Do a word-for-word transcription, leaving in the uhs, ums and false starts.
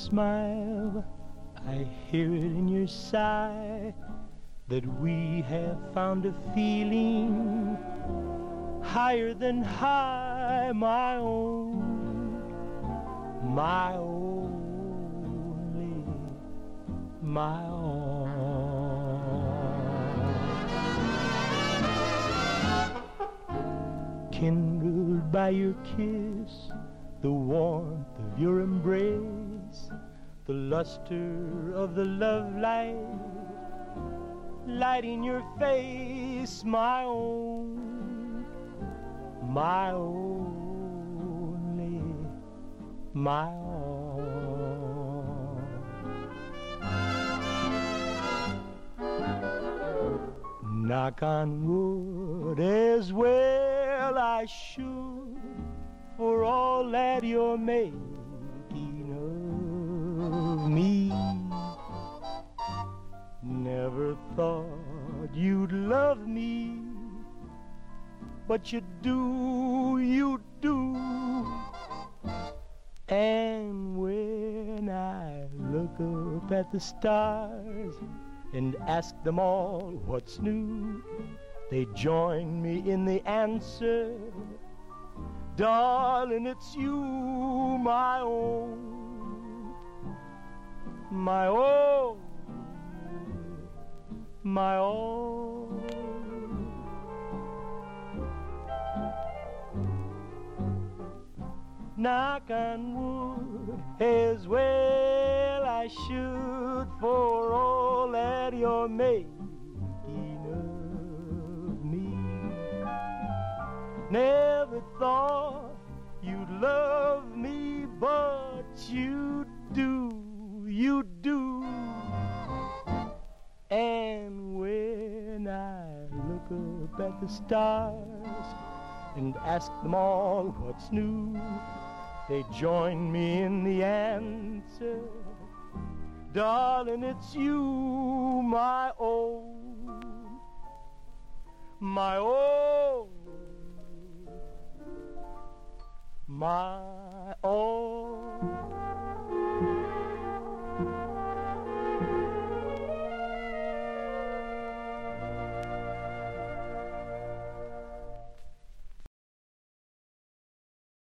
smile, I hear it in your sigh, that we have found a feeling higher than high, my own, my only, my all. Kindled by your kiss, the warmth of your embrace, the luster of the love light lighting your face, my own, my only, my all. Knock on wood, as well I should, for all that you're making of me. Never thought you'd love me, but you do, you do. And when I look up at the stars and ask them all what's new, they join me in the answer, darling, it's you, my own, my own, my own. Knock on wood, as well I should, for all that you're making of me. Never thought you'd love me, but you do, you do. And when I look up at the stars and ask them all what's new, they join me in the answer, darling, it's you, my own, my own, my own.